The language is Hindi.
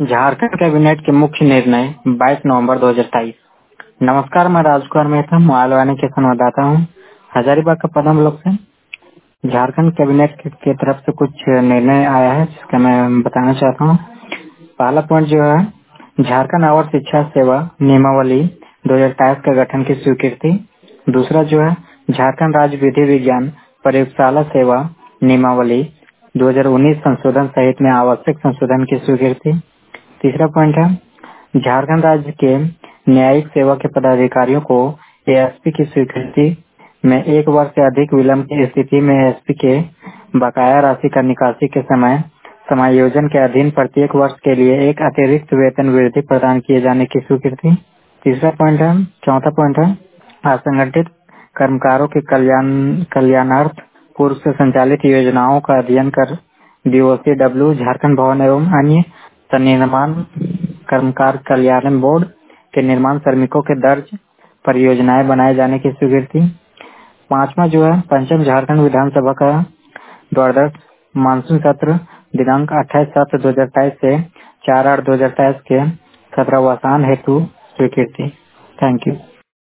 झारखंड कैबिनेट के मुख्य निर्णय 22 नवंबर 2023। नमस्कार, मैं राजकुमार मेहता मोबाइल वाणी के संवाददाता हूँ हजारीबाग का पदम ब्लॉक से। झारखंड कैबिनेट की तरफ से कुछ निर्णय आया है जिसका मैं बताना चाहता हूँ। पहला पॉइंट जो है, झारखंड आवर शिक्षा सेवा नियमावली 2023 का गठन की स्वीकृति। दूसरा जो है, झारखंड राज्य विधि विज्ञान प्रयोगशाला सेवा नियमावली 2019 संशोधन सहित में आवश्यक संशोधन की स्वीकृति। तीसरा पॉइंट है, झारखंड राज्य के न्यायिक सेवा के पदाधिकारियों को एएसपी की स्वीकृति में 1 वर्ष से अधिक विलंब की स्थिति में एएसपी के बकाया राशि का निकासी के समय समायोजन के अधीन प्रत्येक वर्ष के लिए एक अतिरिक्त वेतन वृद्धि प्रदान किए जाने की स्वीकृति। चौथा पॉइंट है, असंगठित कर्मकारों के कल्याणार्थ पूर्व से संचालित योजनाओं का अध्ययन कर बीओसीडब्ल्यू झारखंड भवन एवं अन्य सन्निर्माण कर्मकार कल्याण बोर्ड के निर्माण श्रमिकों के दर्ज परियोजनाएं बनाए जाने की स्वीकृति। पांचवा जो है, पंचम झारखंड विधानसभा का द्वादश मानसून सत्र दिनांक 28/7/2023 से 4/8/2023 के सत्रावसान हेतु स्वीकृति। Thank you.